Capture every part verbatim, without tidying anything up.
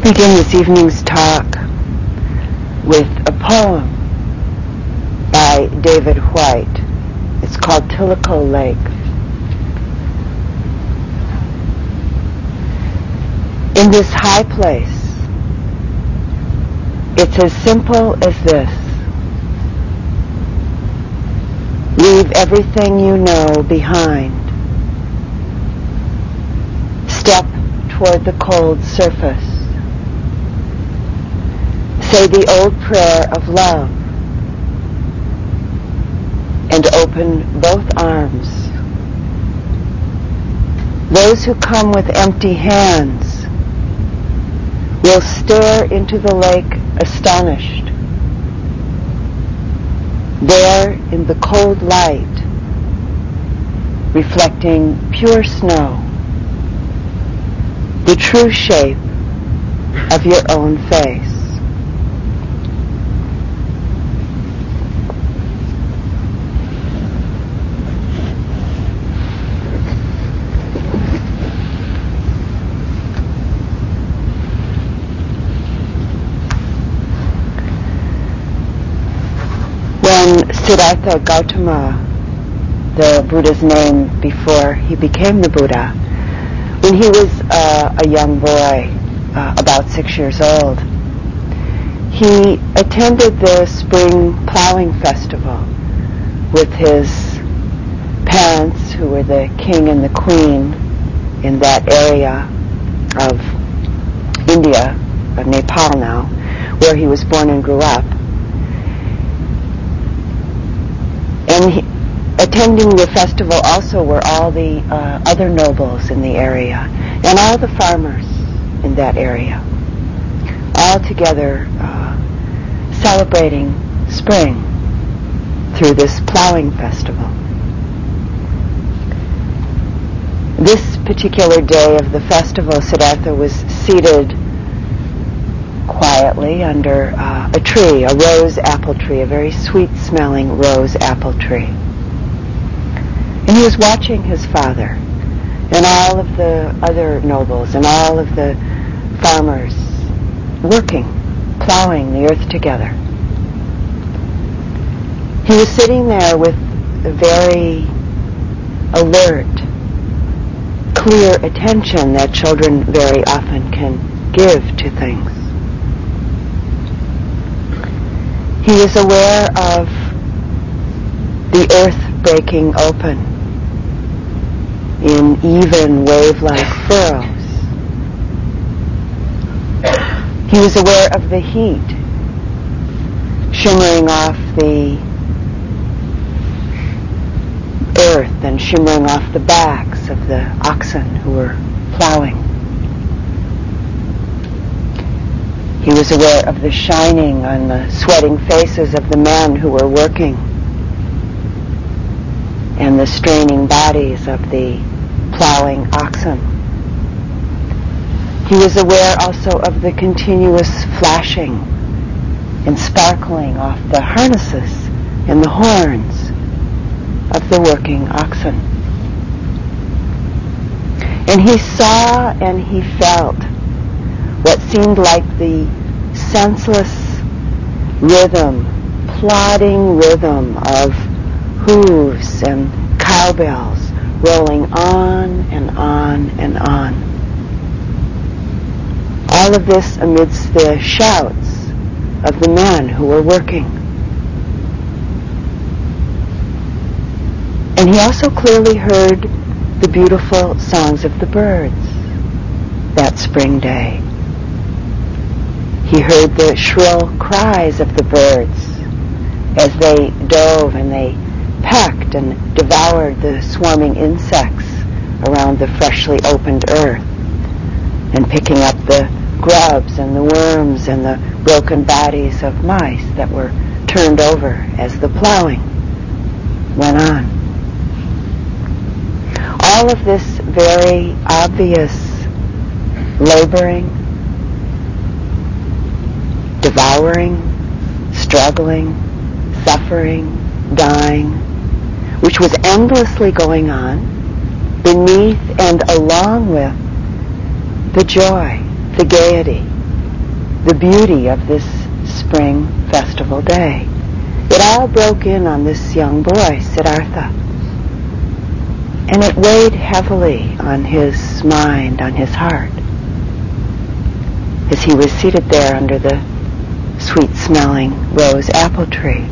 begin this evening's talk with a poem by David Whyte. It's called Tilico Lake. In this high place, it's as simple as this. Leave everything you know behind. Step toward the cold surface. Say the old prayer of love and open both arms. Those who come with empty hands will stare into the lake astonished. There in the cold light, reflecting pure snow, the true shape of your own face. When Siddhartha Gautama, the Buddha's name before he became the Buddha, when he was uh, a young boy, uh, about six years old, he attended the spring plowing festival with his parents, who were the king and the queen in that area of India, of Nepal now, where he was born and grew up. And he, attending the festival also were all the uh, other nobles in the area and all the farmers in that area, all together uh, celebrating spring through this plowing festival. This particular day of the festival, Siddhartha was seated quietly under uh, a tree, a rose apple tree, a very sweet-smelling rose apple tree. And he was watching his father and all of the other nobles and all of the farmers working, plowing the earth together. He was sitting there with a very alert, clear attention that children very often can give to things. He was aware of the earth breaking open in even wave-like furrows. He was aware of the heat shimmering off the earth and shimmering off the backs of the oxen who were plowing. He was aware of the shining on the sweating faces of the men who were working and the straining bodies of the plowing oxen. He was aware also of the continuous flashing and sparkling off the harnesses and the horns of the working oxen. And he saw and he felt what seemed like the senseless rhythm, plodding rhythm of hooves and cowbells rolling on and on and on. All of this amidst the shouts of the men who were working. And he also clearly heard the beautiful songs of the birds that spring day. He heard the shrill cries of the birds as they dove and they pecked and devoured the swarming insects around the freshly opened earth, and picking up the grubs and the worms and the broken bodies of mice that were turned over as the plowing went on. All of this very obvious laboring, devouring, struggling, suffering, dying, which was endlessly going on beneath and along with the joy, the gaiety, the beauty of this spring festival day. It all broke in on this young boy, Siddhartha. And it weighed heavily on his mind, on his heart, as he was seated there under the sweet-smelling rose apple tree.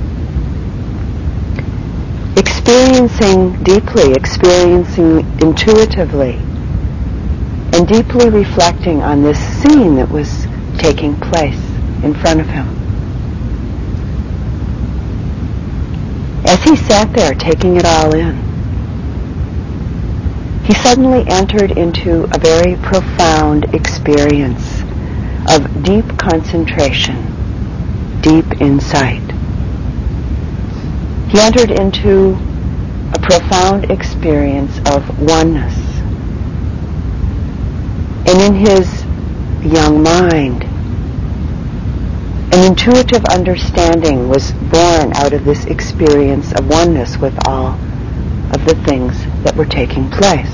Experiencing deeply, experiencing intuitively, and deeply reflecting on this scene that was taking place in front of him. As he sat there taking it all in, he suddenly entered into a very profound experience of deep concentration, deep insight. He entered into a profound experience of oneness. And in his young mind, an intuitive understanding was born out of this experience of oneness with all of the things that were taking place.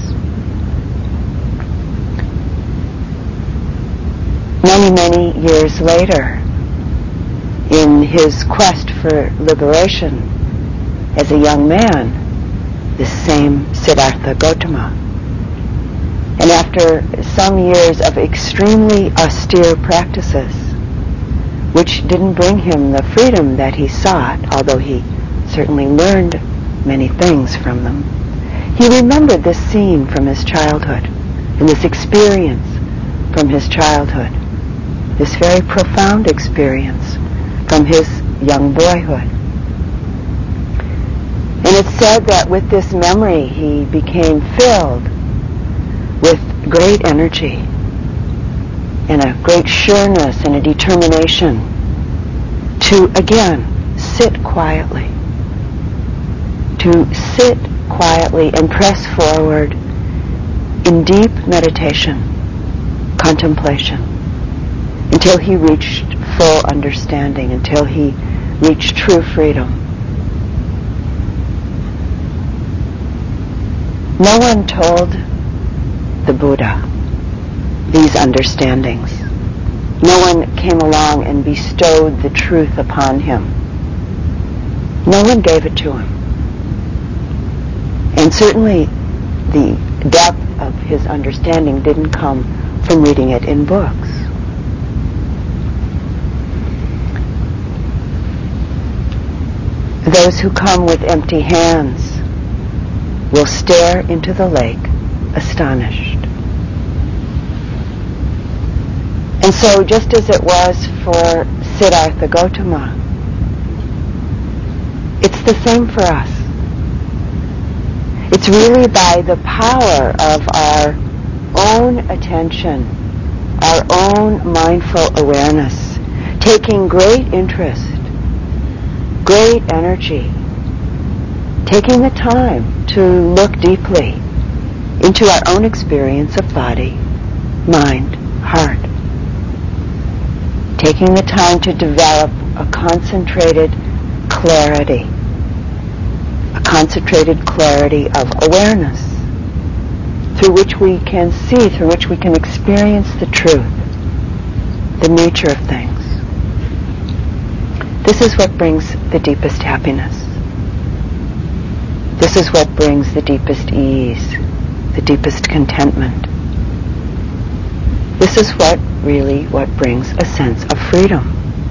Many, many years later, in his quest for liberation as a young man, this same Siddhartha Gautama, and after some years of extremely austere practices, which didn't bring him the freedom that he sought, although he certainly learned many things from them, he remembered this scene from his childhood, and this experience from his childhood, this very profound experience from his young boyhood. And it's said that with this memory he became filled with great energy and a great sureness and a determination to again sit quietly, to sit quietly and press forward in deep meditation, contemplation, until he reached full understanding, until he reached true freedom. No one told the Buddha these understandings. No one came along and bestowed the truth upon him. No one gave it to him. And certainly the depth of his understanding didn't come from reading it in books. Those who come with empty hands will stare into the lake astonished. And so, just as it was for Siddhartha Gautama, it's the same for us. It's really by the power of our own attention, our own mindful awareness, taking great interest, great energy, taking the time to look deeply into our own experience of body, mind, heart. Taking the time to develop a concentrated clarity, a concentrated clarity of awareness through which we can see, through which we can experience the truth, the nature of things. This is what brings the deepest happiness. This is what brings the deepest ease, the deepest contentment. This is what really what brings a sense of freedom.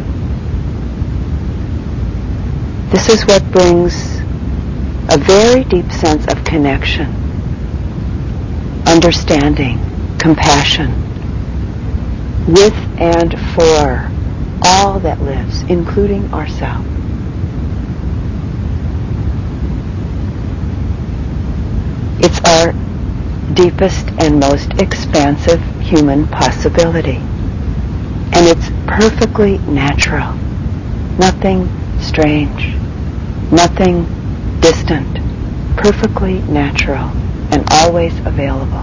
This is what brings a very deep sense of connection, understanding, compassion, with and for all that lives, including ourselves. It's our deepest and most expansive human possibility. And it's perfectly natural. Nothing strange. Nothing distant. Perfectly natural and always available.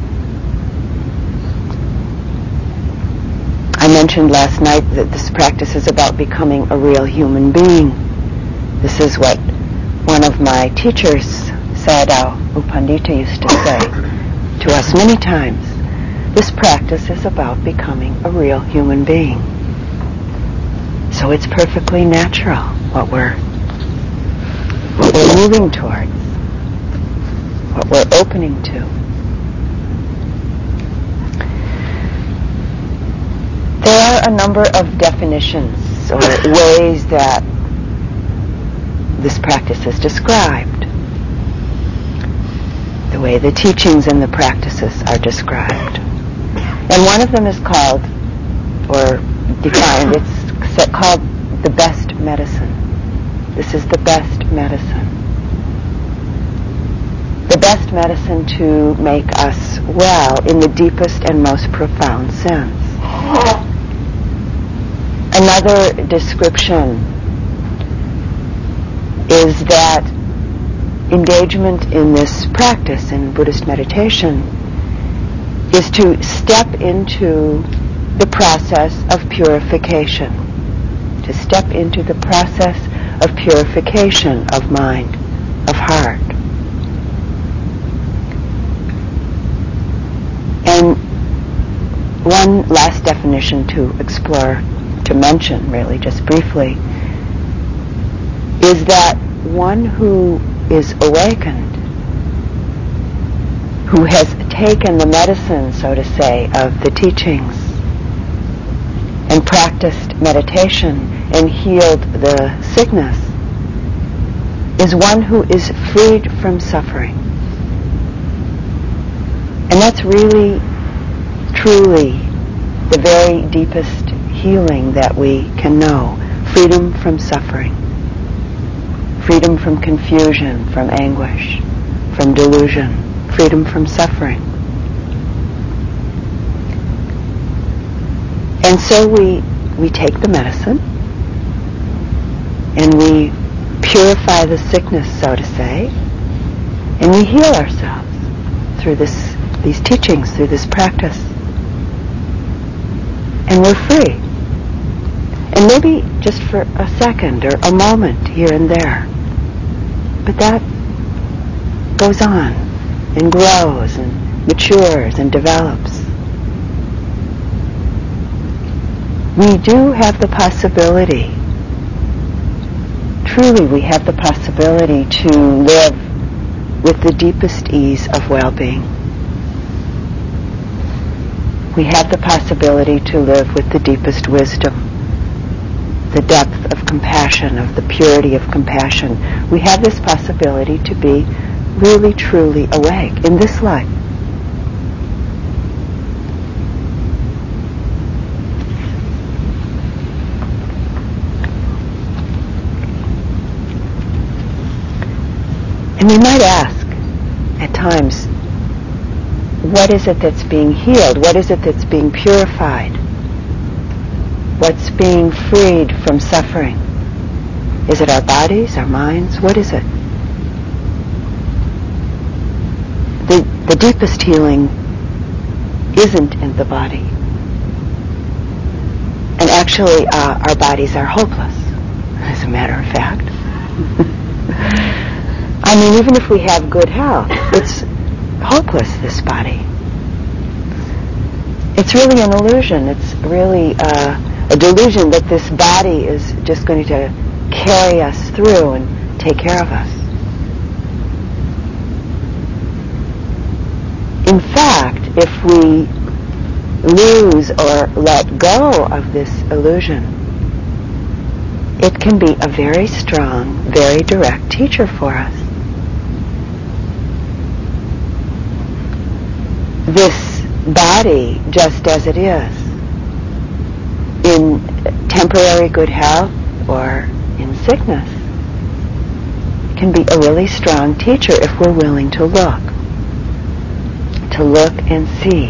I mentioned last night that this practice is about becoming a real human being. This is what one of my teachers, Sayadaw U Pandita, used to say to us many times, This practice is about becoming a real human being. So it's perfectly natural what we're what we're moving towards, what we're opening to. There are a number of definitions or ways that this practice is described, the way the teachings and the practices are described. And one of them is called, or defined, it's called the best medicine. This is the best medicine. The best medicine to make us well in the deepest and most profound sense. Another description is that engagement in this practice in Buddhist meditation is to step into the process of purification, to step into the process of purification of mind, of heart. And one last definition to explore, to mention really just briefly, is that one who is awakened, who has taken the medicine, so to say, of the teachings and practiced meditation and healed the sickness, is one who is freed from suffering. And that's really, truly the very deepest healing that we can know. Freedom from suffering. Freedom from confusion, from anguish, from delusion. Freedom from suffering. And so we we take the medicine and we purify the sickness, so to say, and we heal ourselves through this these teachings, through this practice. And we're free. And maybe just for a second or a moment here and there. But that goes on and grows and matures and develops. We do have the possibility, truly we have the possibility to live with the deepest ease of well-being. We have the possibility to live with the deepest wisdom, the depth of compassion, of the purity of compassion. We have this possibility to be really, truly awake in this life. And we might ask, at times, what is it that's being healed? What is it that's being purified? What's being freed from suffering? Is it our bodies, our minds? What is it? The, the deepest healing isn't in the body. And actually, uh, our bodies are hopeless, as a matter of fact. I mean, even if we have good health, it's hopeless, this body. It's really an illusion. It's really uh, a delusion that this body is just going to carry us through and take care of us. In fact, if we lose or let go of this illusion, it can be a very strong, very direct teacher for us. This body, just as it is, in temporary good health or in sickness, can be a really strong teacher if we're willing to look. To look and see.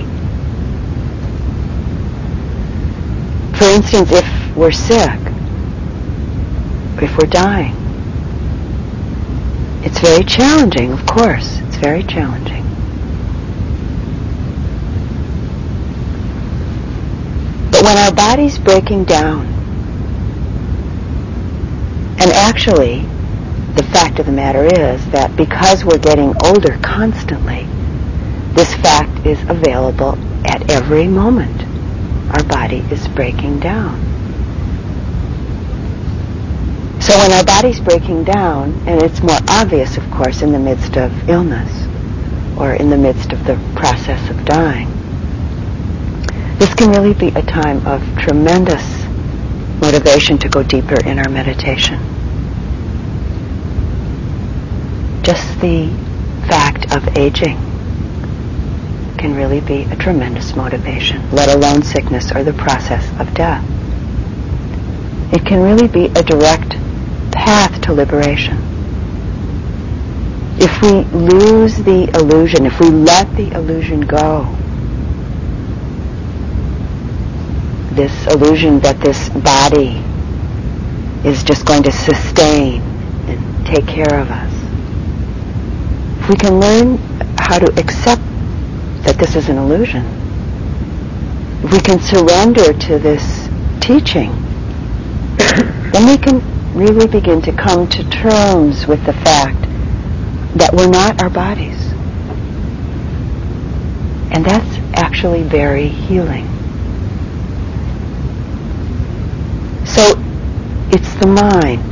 For instance, if we're sick, if we're dying, it's very challenging, of course. It's very challenging. But when our body's breaking down, and actually, the fact of the matter is that because we're getting older constantly, this fact is available at every moment our body is breaking down. So when our body's breaking down, and it's more obvious, of course, in the midst of illness or in the midst of the process of dying, this can really be a time of tremendous motivation to go deeper in our meditation. Just the fact of aging can really be a tremendous motivation, let alone sickness or the process of death. It can really be a direct path to liberation. If we lose the illusion, if we let the illusion go, this illusion that this body is just going to sustain and take care of us, if we can learn how to accept that this is an illusion, if we can surrender to this teaching, then we can really begin to come to terms with the fact that we're not our bodies. And that's actually very healing. So it's the mind,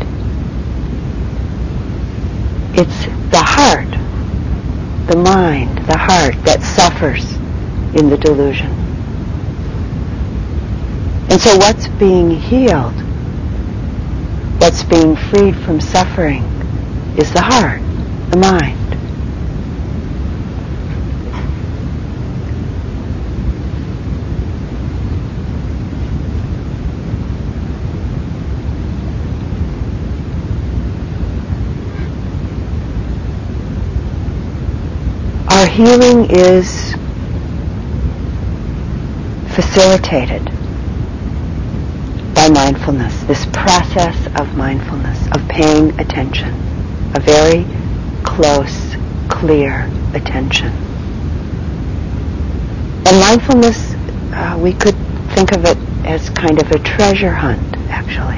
it's the heart, the mind, the heart that suffers in the delusion. And so what's being healed, what's being freed from suffering, is the heart, the mind. Our healing is facilitated by mindfulness, this process of mindfulness, of paying attention, a very close, clear attention. And mindfulness, uh, we could think of it as kind of a treasure hunt, actually.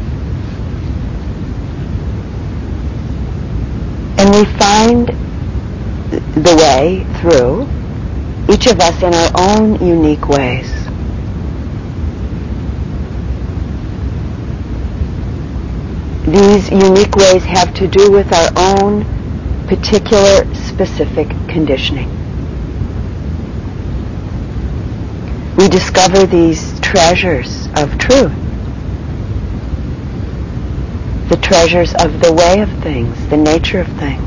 And we find the way through, each of us in our own unique ways. These unique ways have to do with our own particular specific conditioning. We discover these treasures of truth, the treasures of the way of things, the nature of things,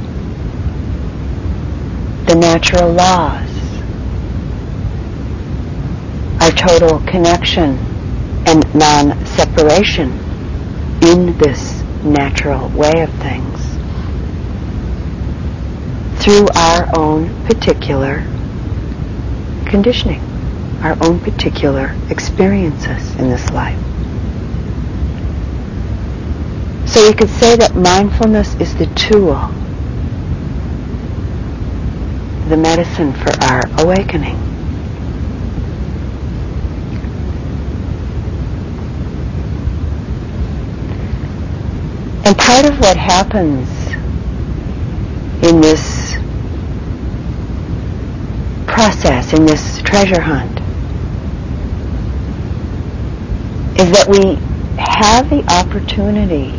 the natural laws, our total connection and non-separation in this natural way of things through our own particular conditioning, our own particular experiences in this life. So we could say that mindfulness is the tool, the medicine for our awakening. And part of what happens in this process, in this treasure hunt, is that we have the opportunity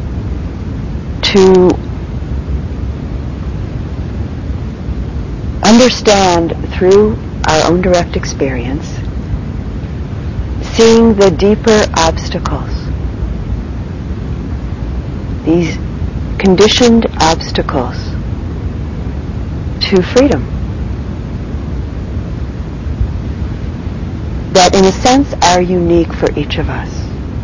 to understand through our own direct experience, seeing the deeper obstacles, these conditioned obstacles to freedom, that in a sense are unique for each of us.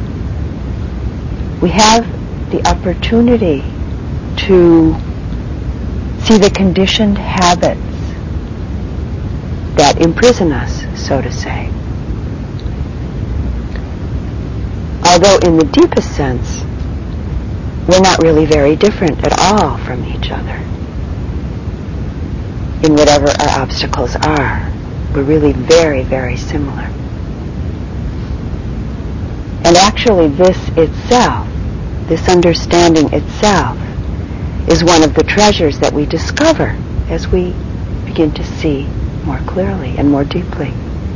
We have the opportunity to see the conditioned habits that imprison us, so to say. Although in the deepest sense, we're not really very different at all from each other in whatever our obstacles are. We're really very, very similar. And actually this itself, this understanding itself, is one of the treasures that we discover as we begin to see more clearly and more deeply.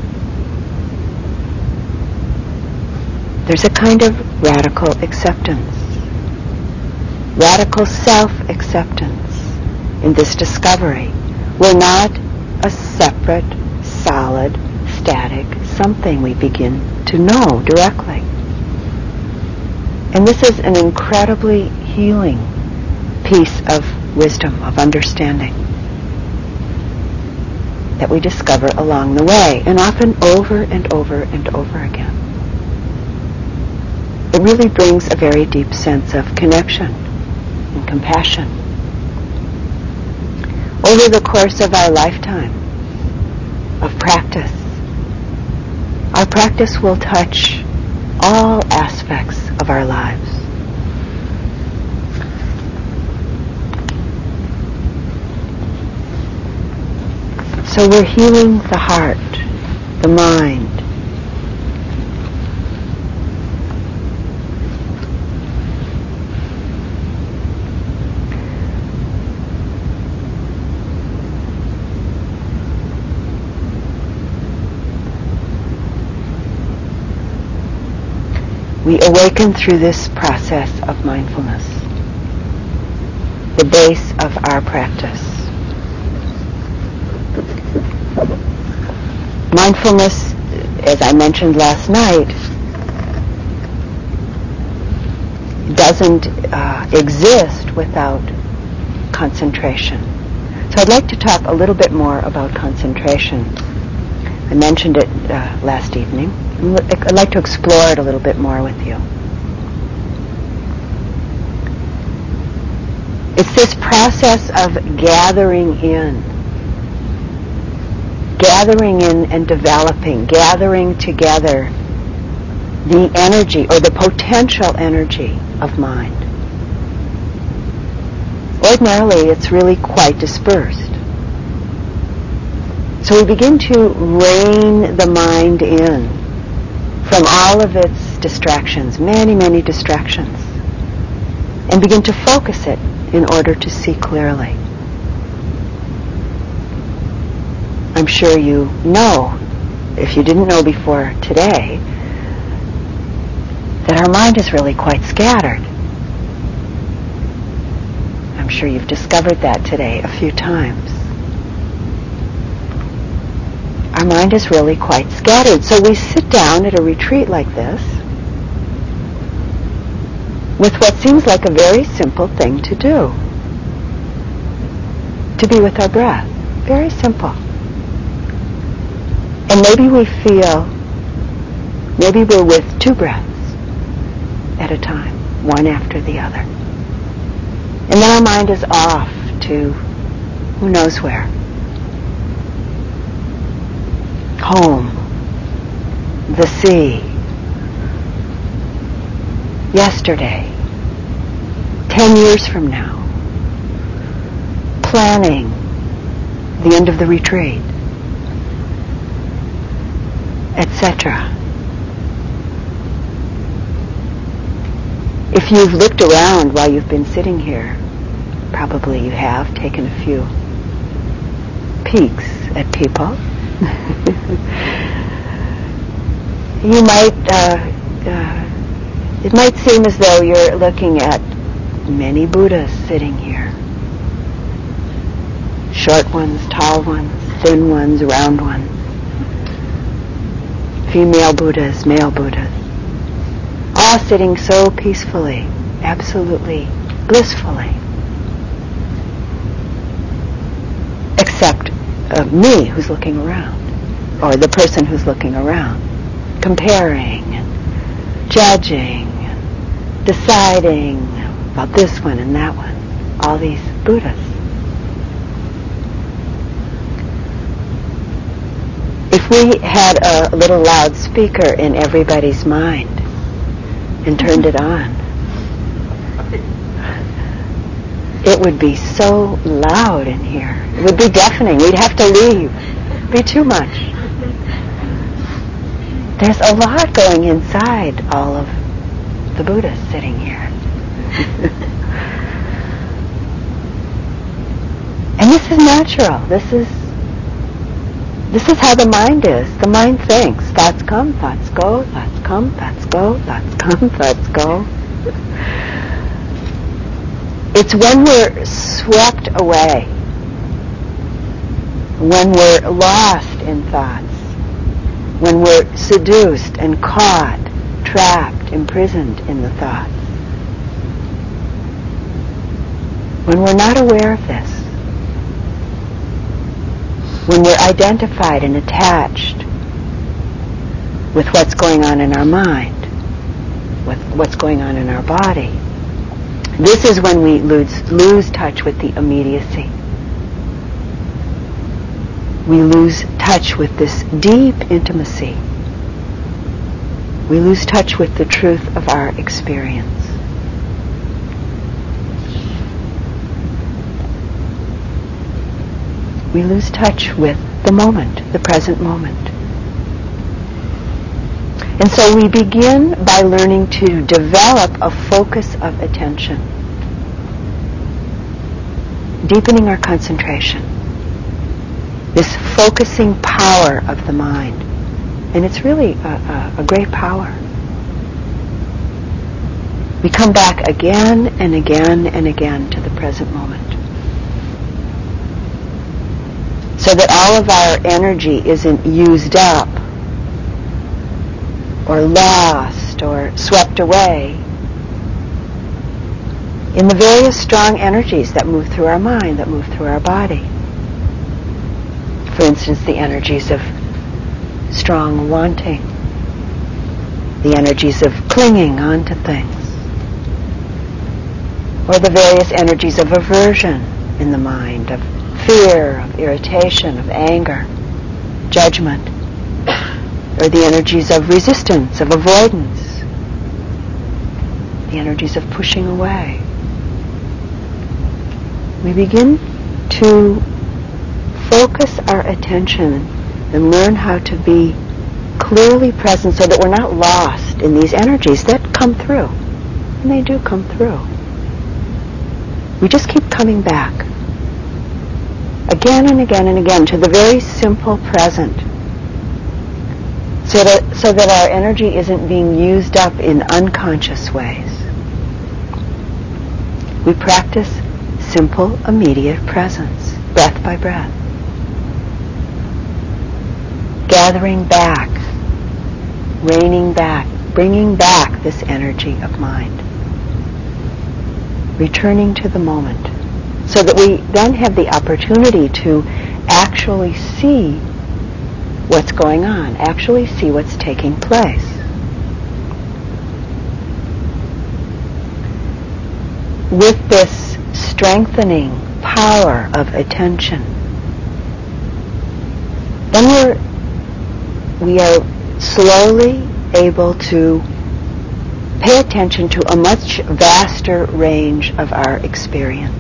There's a kind of radical acceptance, radical self-acceptance in this discovery. We're not a separate, solid, static something we begin to know directly. And this is an incredibly healing piece of wisdom, of understanding that we discover along the way, and often over and over and over again. It really brings a very deep sense of connection and compassion. Over the course of our lifetime of practice, our practice will touch all aspects of our lives. So we're healing the heart, the mind. We awaken through this process of mindfulness, the base of our practice. Mindfulness, as I mentioned last night, doesn't uh, exist without concentration. So I'd like to talk a little bit more about concentration. I mentioned it uh, last evening. I'd like to explore it a little bit more with you. It's this process of gathering in, gathering in and developing, gathering together the energy or the potential energy of mind. Ordinarily, it's really quite dispersed. So we begin to rein the mind in from all of its distractions, many, many distractions, and begin to focus it in order to see clearly. I'm sure you know, if you didn't know before today, that our mind is really quite scattered. I'm sure you've discovered that today a few times. Our mind is really quite scattered. So we sit down at a retreat like this with what seems like a very simple thing to do. To be with our breath. Very simple. And maybe we feel, maybe we're with two breaths at a time, one after the other. And then our mind is off to who knows where. Home, the sea, yesterday, ten years from now, planning the end of the retreat, et cetera. If you've looked around while you've been sitting here, probably you have taken a few peeks at people. You might, uh, uh, it might seem as though you're looking at many Buddhas sitting here. Short ones, tall ones, thin ones, round ones. Female Buddhas, male Buddhas. All sitting so peacefully, absolutely blissfully. Except uh, me, who's looking around, or the person who's looking around, comparing, and judging, and deciding about this one and that one. All these Buddhas. If we had a little loudspeaker in everybody's mind and turned it on, it would be so loud in here. It would be deafening. We'd have to leave. It would be too much. There's a lot going inside all of the Buddhas sitting here. And this is natural. This is This is how the mind is. The mind thinks. Thoughts come, thoughts go, thoughts come, thoughts go, thoughts come, thoughts go. It's when we're swept away, when we're lost in thoughts, when we're seduced and caught, trapped, imprisoned in the thoughts, when we're not aware of this, when we're identified and attached with what's going on in our mind, with what's going on in our body, this is when we lose, lose touch with the immediacy. We lose touch with this deep intimacy. We lose touch with the truth of our experience. We lose touch with the moment, the present moment. And so we begin by learning to develop a focus of attention, deepening our concentration, this focusing power of the mind. And it's really a, a, a great power. We come back again and again and again to the present moment, so that all of our energy isn't used up or lost or swept away in the various strong energies that move through our mind, that move through our body. For instance, the energies of strong wanting, the energies of clinging onto things, or the various energies of aversion in the mind, of fear, of irritation, of anger, judgment, or the energies of resistance, of avoidance, the energies of pushing away. We begin to focus our attention and learn how to be clearly present so that we're not lost in these energies that come through. And they do come through. We just keep coming back again and again and again to the very simple present, so that, so that our energy isn't being used up in unconscious ways. We practice simple, immediate presence, breath by breath, gathering back, reining back, bringing back this energy of mind, returning to the moment, so that we then have the opportunity to actually see what's going on, actually see what's taking place. With this strengthening power of attention, then we're we are slowly able to pay attention to a much vaster range of our experience.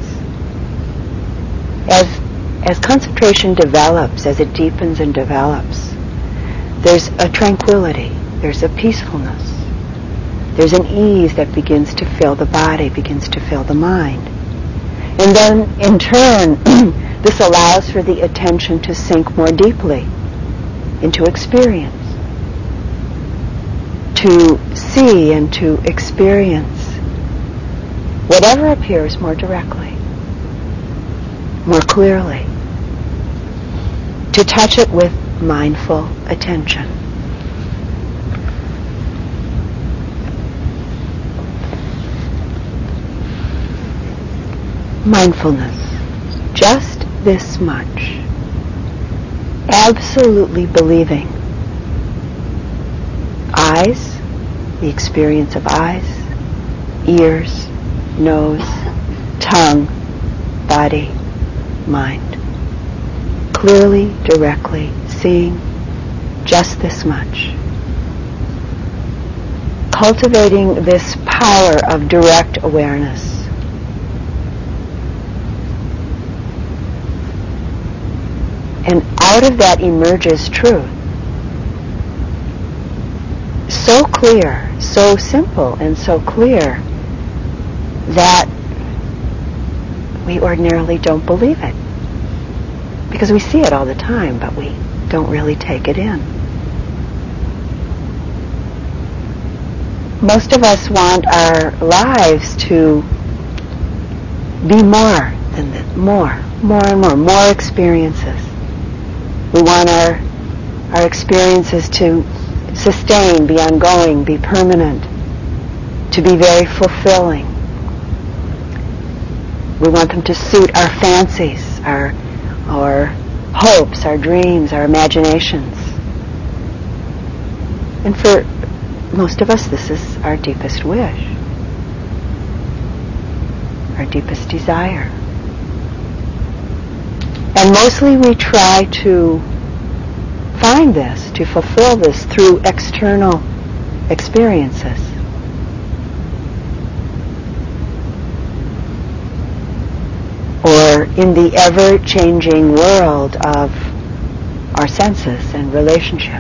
As as concentration develops, as it deepens and develops, there's a tranquility, there's a peacefulness, there's an ease that begins to fill the body, begins to fill the mind. And then, in turn, this allows for the attention to sink more deeply into experience, to see and to experience whatever appears more directly, more clearly, to touch it with mindful attention. Mindfulness, just this much, absolutely believing. Eyes, the experience of eyes, ears, nose, tongue, body, mind. Clearly, directly, seeing just this much. Cultivating this power of direct awareness. And out of that emerges truth. So clear, so simple, and so clear that we ordinarily don't believe it. Because we see it all the time, but we don't really take it in. Most of us want our lives to be more than this, more, more and more, more experiences. We want our our experiences to sustain, be ongoing, be permanent, to be very fulfilling. We want them to suit our fancies, our our hopes, our dreams, our imaginations. And for most of us, this is our deepest wish, our deepest desire. And mostly we try to find this, to fulfill this through external experiences. Or in the ever-changing world of our senses and relationships.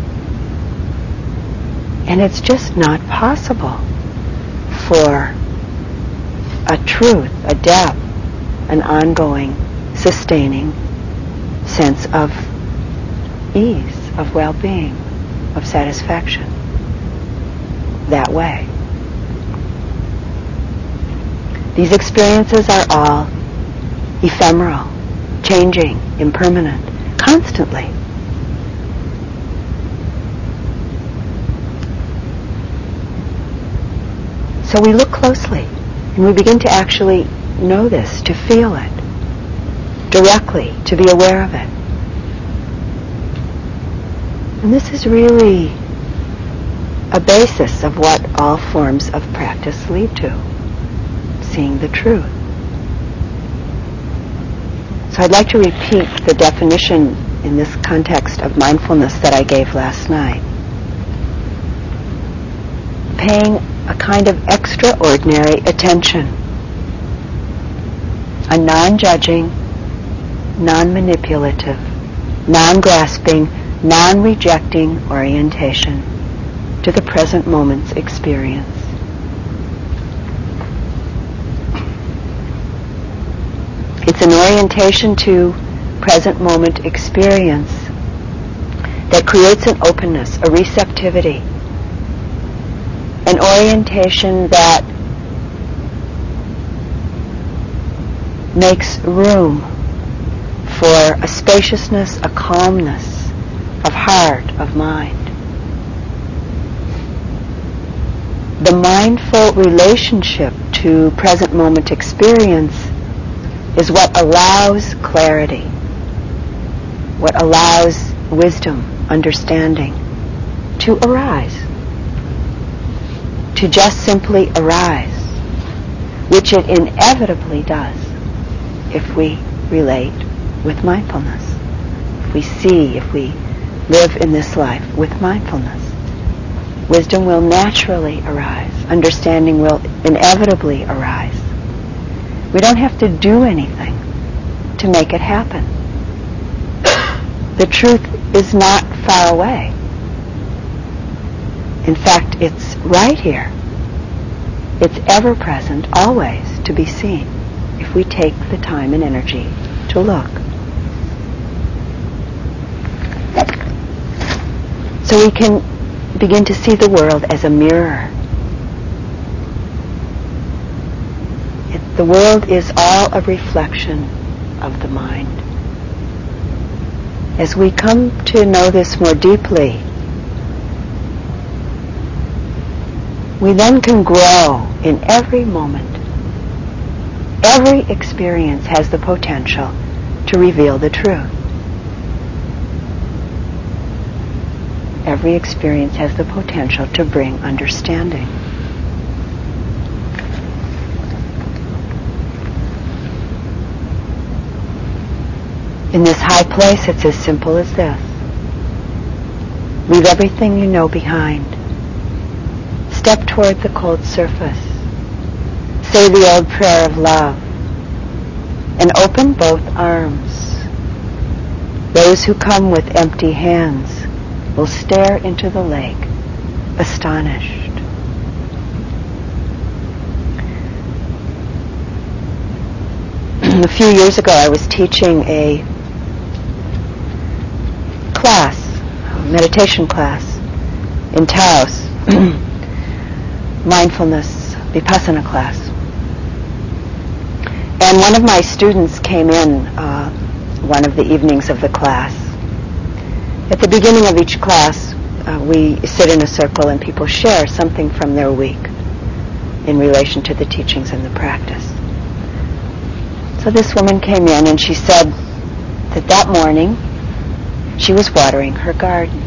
And it's just not possible for a truth, a depth, an ongoing, sustaining sense of ease, of well-being, of satisfaction that way. These experiences are all ephemeral, changing, impermanent, constantly. So we look closely and we begin to actually know this, to feel it directly, to be aware of it. And this is really a basis of what all forms of practice lead to, seeing the truth. So I'd like to repeat the definition in this context of mindfulness that I gave last night. Paying a kind of extraordinary attention, a non-judging, non-manipulative, non-grasping, non-rejecting orientation to the present moment's experience. It's an orientation to present moment experience that creates an openness, a receptivity, an orientation that makes room for a spaciousness, a calmness of heart, of mind. The mindful relationship to present moment experience is what allows clarity, what allows wisdom, understanding to arise, to just simply arise, which it inevitably does if we relate with mindfulness, if we see, if we live in this life with mindfulness. Wisdom will naturally arise. Understanding will inevitably arise. We don't have to do anything to make it happen. The truth is not far away. In fact, it's right here. It's ever present, always to be seen, if we take the time and energy to look. So we can begin to see the world as a mirror. It, the world is all a reflection of the mind. As we come to know this more deeply, we then can grow in every moment. Every experience has the potential to reveal the truth. Every experience has the potential to bring understanding. In this high place, it's as simple as this. Leave everything you know behind. Step toward the cold surface. Say the old prayer of love. And open both arms. Those who come with empty hands will stare into the lake, astonished. A few years ago, I was teaching a class, a meditation class in Taos, mindfulness Vipassana class. And one of my students came in uh, one of the evenings of the class. At the beginning of each class, uh, we sit in a circle and people share something from their week in relation to the teachings and the practice. So this woman came in and she said that that morning she was watering her garden.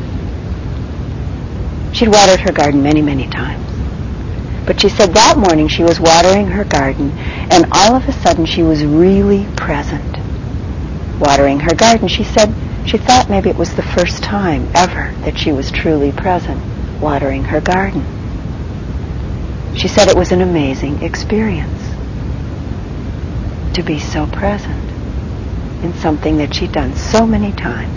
She'd watered her garden many, many times. But she said that morning she was watering her garden and all of a sudden she was really present watering her garden. She said she thought maybe it was the first time ever that she was truly present watering her garden. She said it was an amazing experience to be so present in something that she'd done so many times.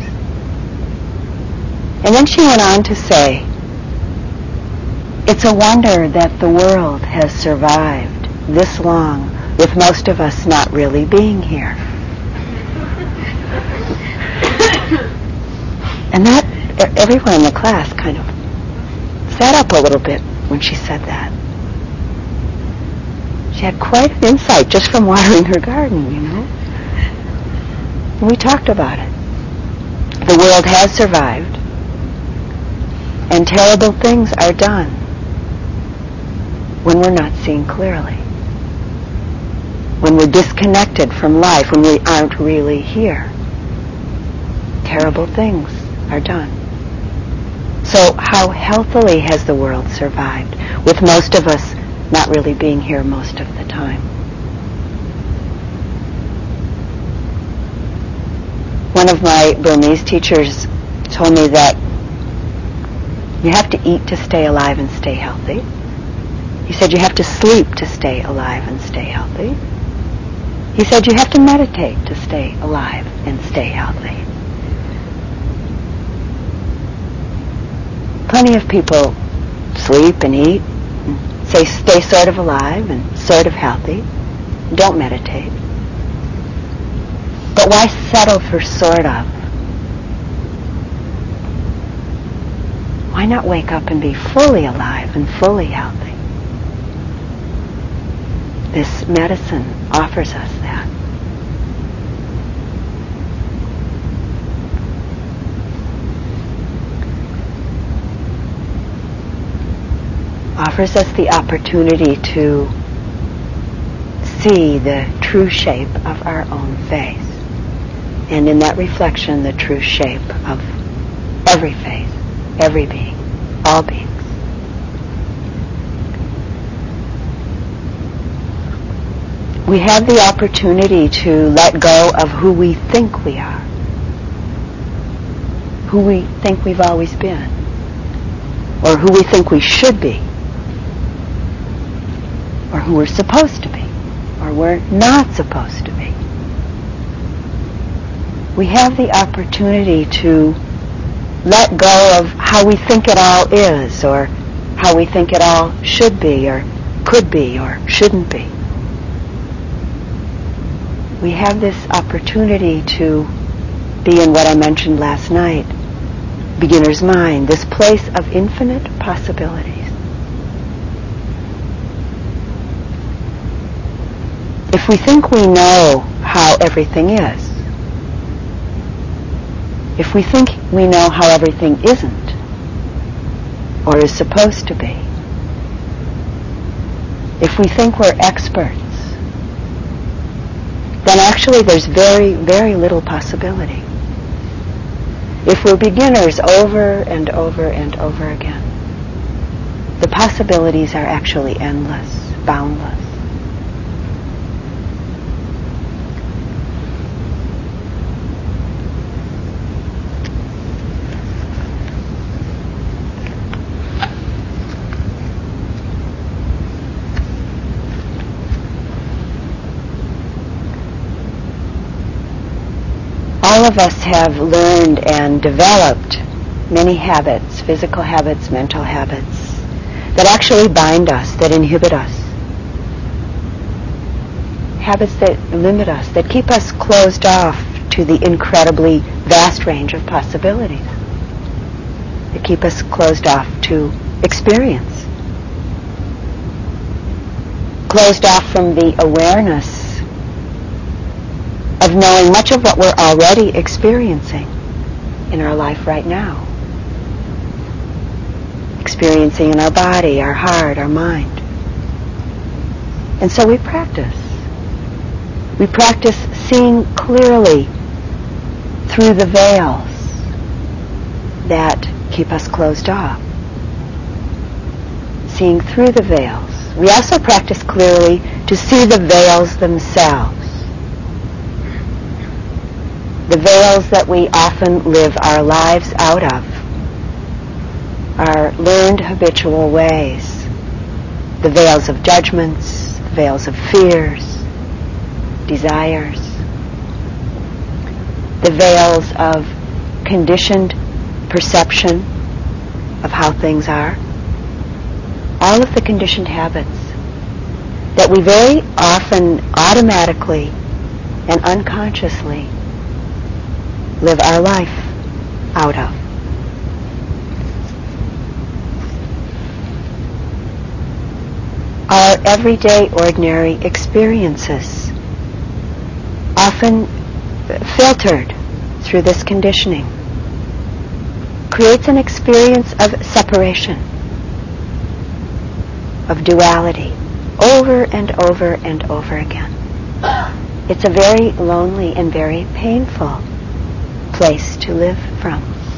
And then she went on to say, it's a wonder that the world has survived this long with most of us not really being here. And that, everyone in the class kind of sat up a little bit when she said that. She had quite an insight just from watering her garden, you know. And we talked about it. The world has survived, and terrible things are done when we're not seeing clearly, when we're disconnected from life, when we aren't really here. Terrible things are done. So how healthily has the world survived, with most of us not really being here most of the time? One of my Burmese teachers told me that you have to eat to stay alive and stay healthy. He said you have to sleep to stay alive and stay healthy. He said you have to meditate to stay alive and stay healthy. Plenty of people sleep and eat, and say stay sort of alive and sort of healthy, don't meditate. But why settle for sort of? Why not wake up and be fully alive and fully healthy? This medicine offers us that. Offers us the opportunity to see the true shape of our own face. And in that reflection, the true shape of every face, every being, all beings. We have the opportunity to let go of who we think we are, who we think we've always been, or who we think we should be, or who we're supposed to be, or we're not supposed to be. We have the opportunity to let go of how we think it all is, or how we think it all should be, or could be, or shouldn't be. We have this opportunity to be in what I mentioned last night, beginner's mind, this place of infinite possibilities. If we think we know how everything is, if we think we know how everything isn't, or is supposed to be, if we think we're experts, then actually there's very, very little possibility. If we're beginners over and over and over again, the possibilities are actually endless, boundless. All of us have learned and developed many habits, physical habits, mental habits, that actually bind us, that inhibit us. Habits that limit us, that keep us closed off to the incredibly vast range of possibilities that keep us closed off to experience. Closed off from the awareness of knowing much of what we're already experiencing in our life right now. Experiencing in our body, our heart, our mind. And so we practice. We practice seeing clearly through the veils that keep us closed off. Seeing through the veils. We also practice clearly to see the veils themselves. The veils that we often live our lives out of. Our learned habitual ways. The veils of judgments, veils of fears, desires. The veils of conditioned perception of how things are. All of the conditioned habits that we very often automatically and unconsciously live our life out of. Our everyday, ordinary experiences, often filtered through this conditioning, creates an experience of separation, of duality, over and over and over again. It's a very lonely and very painful place to live from.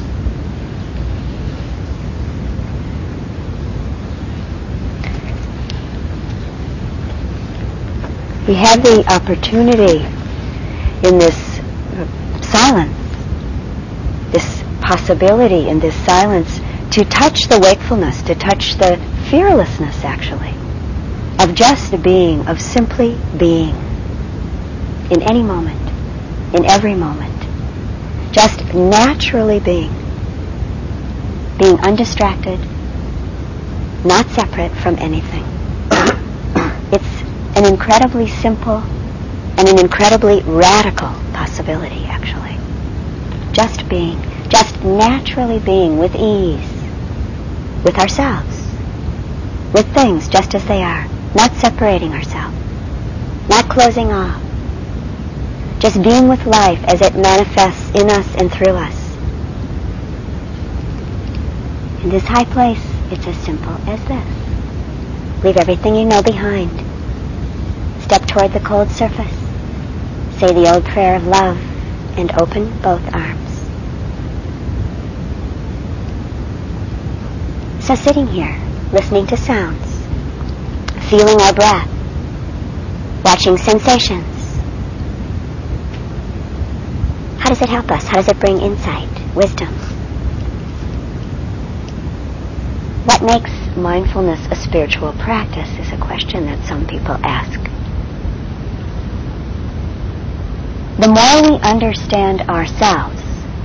We have the opportunity in this silence, this possibility in this silence, to touch the wakefulness, to touch the fearlessness, actually, of just being, of simply being, in any moment, in every moment, just naturally being, being undistracted, not separate from anything. It's an incredibly simple and an incredibly radical possibility, actually. Just being, just naturally being with ease, with ourselves, with things just as they are, not separating ourselves, not closing off, just being with life as it manifests in us and through us. In this high place, it's as simple as this. Leave everything you know behind. Step toward the cold surface. Say the old prayer of love and open both arms. So sitting here, listening to sounds, feeling our breath, watching sensations, how does it help us? How does it bring insight, wisdom? What makes mindfulness a spiritual practice is a question that some people ask. The more we understand ourselves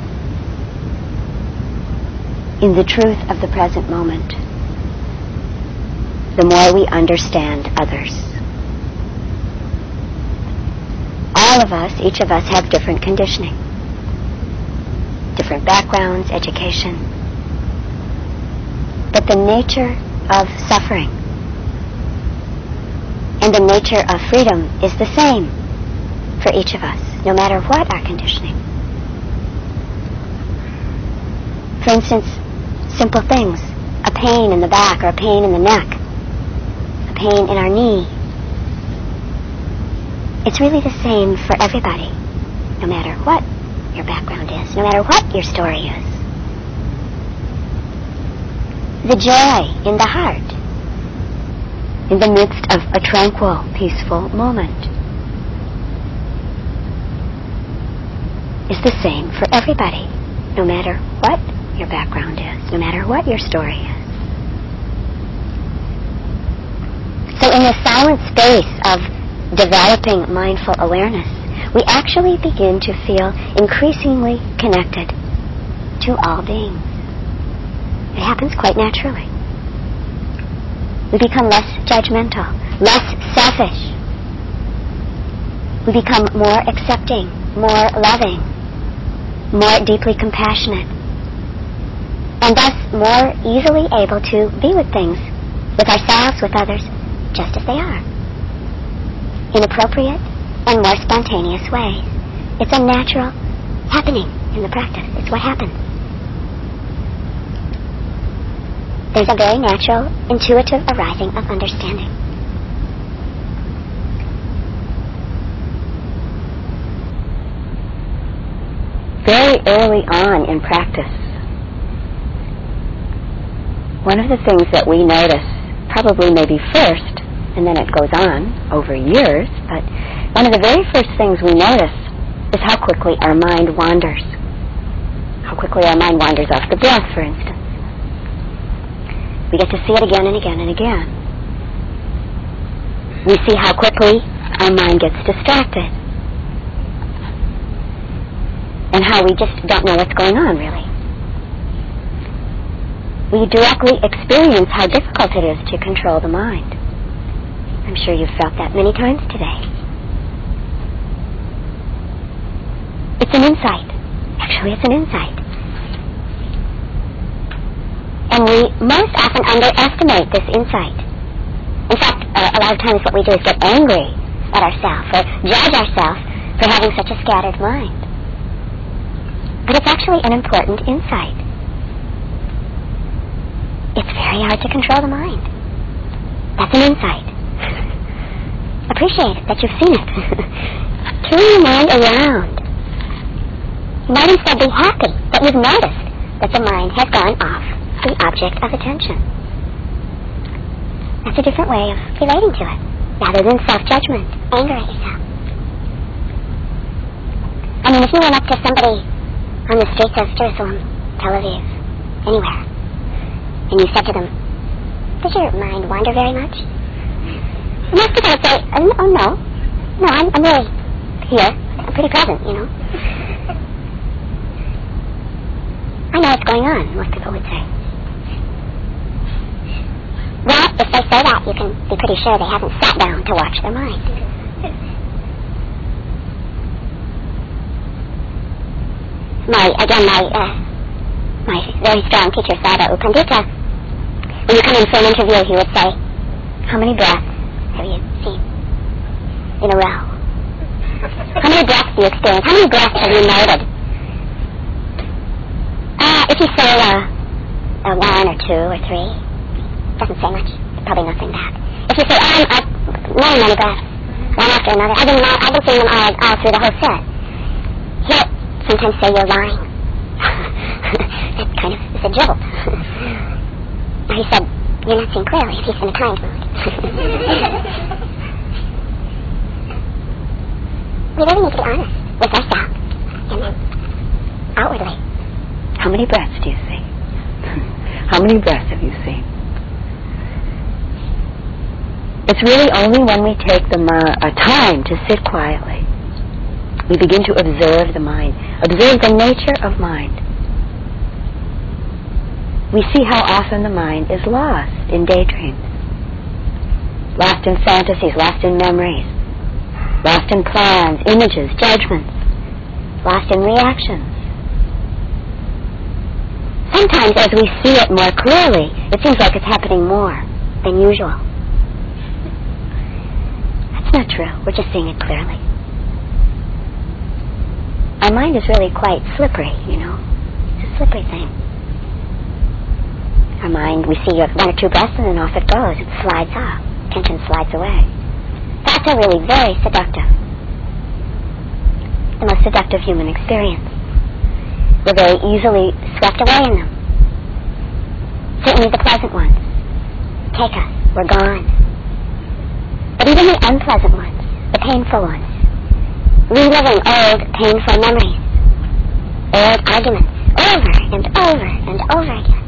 in the truth of the present moment, the more we understand others. All of us, each of us, have different conditioning, different backgrounds, education. But the nature of suffering and the nature of freedom is the same for each of us, no matter what our conditioning. For instance, simple things, a pain in the back or a pain in the neck, a pain in our knee. It's really the same for everybody, no matter what your background is, no matter what your story is. The joy in the heart, in the midst of a tranquil, peaceful moment, is the same for everybody, no matter what your background is, no matter what your story is. So in the silent space of developing mindful awareness, we actually begin to feel increasingly connected to all beings. It happens quite naturally. We become less judgmental, less selfish. We become more accepting, more loving, more deeply compassionate, and thus more easily able to be with things, with ourselves, with others, just as they are, in appropriate and more spontaneous ways. It's a natural happening in the practice. It's what happens. There's a very natural, intuitive arising of understanding. Very early on in practice, one of the things that we notice, probably maybe first, and then it goes on over years, but one of the very first things we notice is how quickly our mind wanders. How quickly our mind wanders off the breath, for instance. We get to see it again and again and again. We see how quickly our mind gets distracted, and how we just don't know what's going on, really. We directly experience how difficult it is to control the mind. I'm sure you've felt that many times today. It's an insight. Actually, it's an insight. And we most often underestimate this insight. In fact, uh, a lot of times what we do is get angry at ourselves or judge ourselves for having such a scattered mind. But it's actually an important insight. It's very hard to control the mind. That's an insight. Appreciate it, that you've seen it. Turn your mind around. You might instead be happy that you've noticed that the mind has gone off the object of attention. That's a different way of relating to it, rather than self-judgment, anger at yourself. I mean, if you went up to somebody on the streets of Jerusalem, Tel Aviv, anywhere, and you said to them, "Does your mind wander very much?" Most people would say, "Oh, oh no. No, I'm, I'm really here. I'm pretty present, you know." I know what's going on, most people would say. Well, if they say that, you can be pretty sure they haven't sat down to watch their mind. My, again, my, uh, my very strong teacher, Sayadaw U Pandita, when you come in for an interview, he would say, "How many breaths have you seen in a row? How many breaths do you experience? How many breaths have you noted?" Uh, if you say, uh, uh, one or two or three, doesn't say much. Probably nothing back. If you say, oh, I'm, I'm many, many breaths, one after another, I've been, I've been seeing them all, all through the whole set. He'll sometimes say you're lying. That kind of is a jolt. Now he said, you're not seeing clearly if he's in a kind mood. We really need to be honest with ourselves, and then outwardly. How many breaths do you see? How many breaths have you seen? It's really only when we take the uh, time to sit quietly, we begin to observe the mind, observe the nature of mind. We see how often the mind is lost in daydreams, lost in fantasies, lost in memories, lost in plans, images, judgments, lost in reactions. Sometimes as we see it more clearly, it seems like it's happening more than usual. That's not true. We're just seeing it clearly. Our mind is really quite slippery, you know. It's a slippery thing. Our mind, we see one or two breaths and then off it goes. It slides off. Tension slides away. Thoughts are really very seductive. The most seductive human experience. We're very easily swept away in them. Certainly the pleasant ones take us. We're gone. But even the unpleasant ones, the painful ones, reliving old painful memories, old arguments, over and over and over again.